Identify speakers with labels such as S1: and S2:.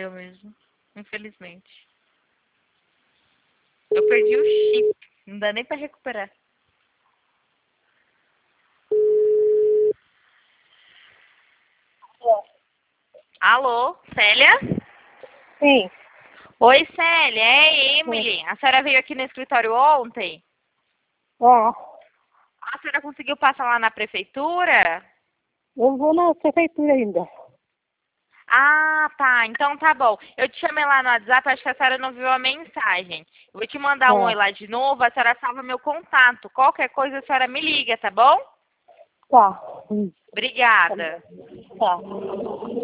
S1: morreu mesmo. Infelizmente. Eu perdi o chip. Não dá nem pra recuperar. Alô, Célia?
S2: Sim.
S1: Oi, Célia, é Emily. A senhora veio aqui no escritório ontem? A senhora conseguiu passar lá na prefeitura?
S2: Eu vou na prefeitura ainda.
S1: Ah, tá. Então tá bom. Eu te chamei lá no WhatsApp, acho que a senhora não viu a mensagem. Eu vou te mandar um oi lá de novo, a senhora salva meu contato. Qualquer coisa a senhora me liga, tá bom?
S2: Tá.
S1: Obrigada.
S2: Tá.